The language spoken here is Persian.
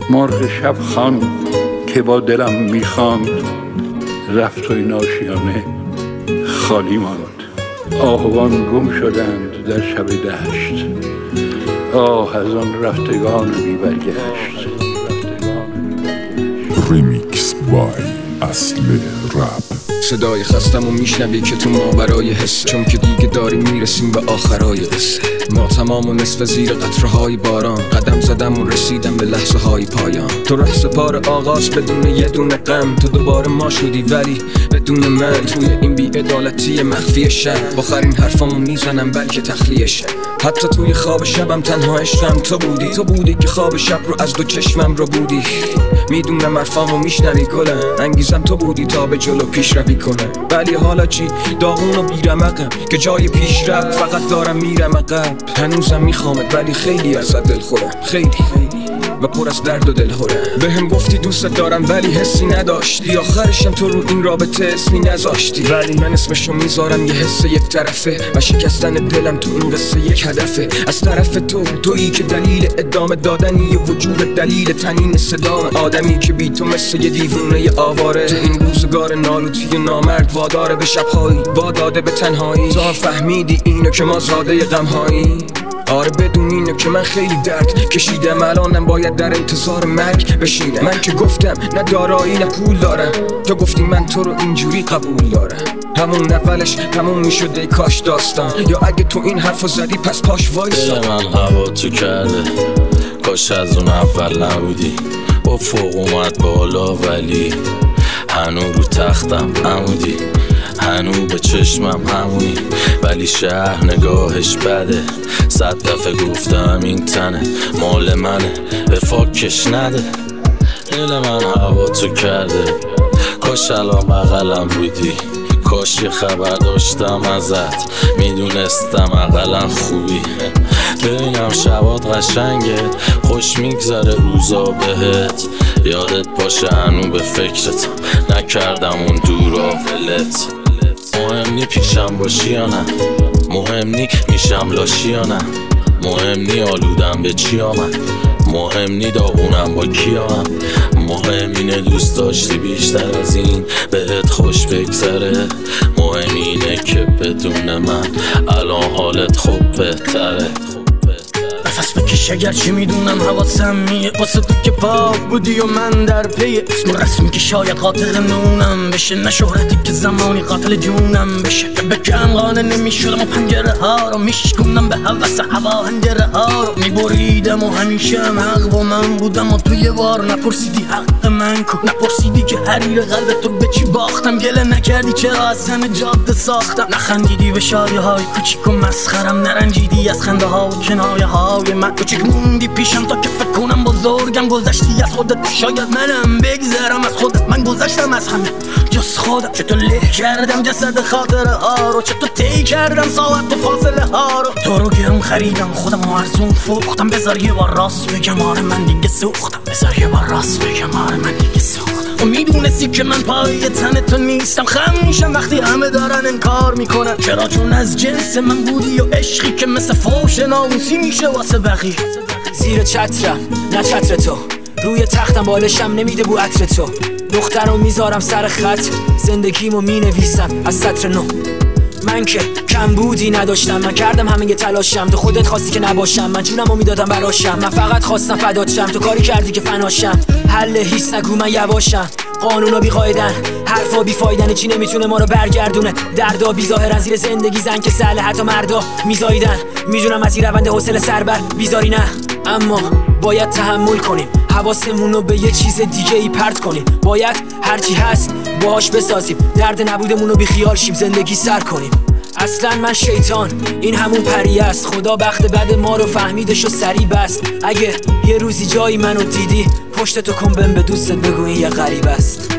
مرغ شب خوان که با دلم میخواند، رفت و این آشیانه خالی ماند. آهوان گم شدند در شب دشت، آه از آن رفتگان بی برگشت. ریمیکس بای اصل رپ. صدای خستم و میشنوی که تو ماورای حس، چون که دیگه داریم میرسیم به آخرای قصه. ما تمام و نصف زیر قطره‌های باران، قدم زدم و رسیدم به لحظه های پایان. تو ره سپار آغاز بدون یه دونه غم، تو دوباره ما شدی ولی بدون من. توی این بی‌عدالتی مخفی شب، آخرین حرفامو میزنم بلکه تخلیه شب. حتی توی خواب شبم تنها عشقم تو بودی که خواب شب رو از دو چشمم رو بودی. میدونم حرفامو میشنوی گلم، انگیزم تو بودی تا به جلو پیش روی کنم. ولی حالا چی؟ داغون و بیرمقم که جای پیش رفت فقط دارم میرم عقب. هنوزم میخوامت ولی خیلی ازت دل خورم، خیلی و پر از درد و دلهورم. بهم گفتی دوست دارم ولی حسی نداشتی، آخرشم تو رو این رابطه اسمی نذاشتی. ولی من اسمشو میذارم یه حس یک طرفه و شکستن دلم تو این قصه یک هدفه. از طرف تویی که دلیل ادامه دادنی وجود، دلیل تنین صدام آدمی که بی تو مثل یه دیوونه آواره. تو این روزگار نالوتی نامرد واداره به شبهایی، واداده به تنهایی. تو فهمیدی اینو که ما زاده غمهایی. آره بدون اینو که من خیلی درد کشیدم، الانم باید در انتظار مرگ بشینم. من که گفتم نه دارایی نه پول دارم، تو گفتی من تو رو اینجوری قبول دارم. همون اولش تموم میشده کاش داستان، یا اگه تو این حرفو زدی پس پاش وایسا. دل من هوا تو کرده، کاش از اون اول نبودی. با فوق اومد بالا ولی هنو رو تختم عمودی، هنو به چشمم همونی. ولی شهر نگاهش بده، 100 دفعه گفتم این تنه مال منه، به فاکش نده. دل من هوا تو کرده، کاش الان بغلم بودی. کاش یه خبر داشتم ازت، میدونستم اقلا خوبی. ببینم شبات قشنگه، خوش میگذره روزا بهت. یادت باشه هنو به فکرتم، نکردم اون دورا ولت. مهم نی پیشم باشی یا نه، مهم نی میشم لاشی یا نه، مهم نی آلودم به چی آمد، مهم نی داغونم با کیام. مهم اینه دوست داشتی بیشتر از این بهت خوش بگذره. مهم اینه که بدون من الان حالت خوب بهتره. نفس بکش اگرچه میدونم حواسم میه، واسه تو که پاک بودی و من در پی اسم و رسمی که شاید قاتل نونم بشه، نه شهرتی که زمانی قاتل جونم بشه. که بکم قانه نمیشدم و پنجره ها رو میشکنم به حوث هوا، هنجره ها رو میبریدم و همیشه هم حق با من بودم. و توی وار نپرسیدی حق من کن، نپرسیدی که حریر قلب تو به چی باختم. گله نکردی چرا از زن جاده ساختم، نخندیدی به شادی های کوچیک و مسخرم، نرنجیدی از خنده ها و کنایه های من. کوچیک موندی پیشم تا که فکر کنم بزرگم، گذشتی از خودت شاید منم بگذرم از خودت. من گذشتم از همه جز خودم، چطور له کردم جسد خاطره ها رو، چطور طی کردم ساعت و فاصله ها رو. تو رو گرم خریدم خودم و ارزون فروختم، بذار یه بار راست بگم آره من دیگه سوختم، بذار یه بار راست بگم آره من دیگه سوختم. و میدونستی که من پای تن تو نیستم، خم میشم وقتی همه دارن انکار میکنن. چرا؟ چون از جنس من بودی و عشقی که مثل فوش ناموسی میشه واسه بقیه. زیر چترم نه چتر تو، روی تختم بالشم نمیده بو عطر تو. دخترو میذارم سر خط، زندگیمو مینویسم از سطر نو. من که کم بودی نداشتم، من کردم همه یه تلاشم، تو خودت خواستی که نباشم، من جونمو میدادم براشم. من فقط خواستم فدات شم، تو کاری کردی که فناشم. حل هیچ نگو من یواشم، قانونا بی قاعدن، حرفا بی فایدن. چی نمیتونه ما رو برگردونه، دردا بی ظاهرن زیر زندگی زن که سهله حتی مردا میزایدن. میدونم از این روند حوصله سربر بیزاری نه، اما باید تحمل کنیم، حواسمون رو به یه چیز دیگه ای پرت کنیم. باید هرچی هست باهاش بسازیم، درد نبودمون رو بی خیال شیم، زندگی سر کنیم. اصلا من شیطان این همون پری است، خدا بخت بد ما رو فهمیدش و سری بست. اگه یه روزی جایی منو دیدی پشت تو کن بهم به دوستت بگو این یه غریب است.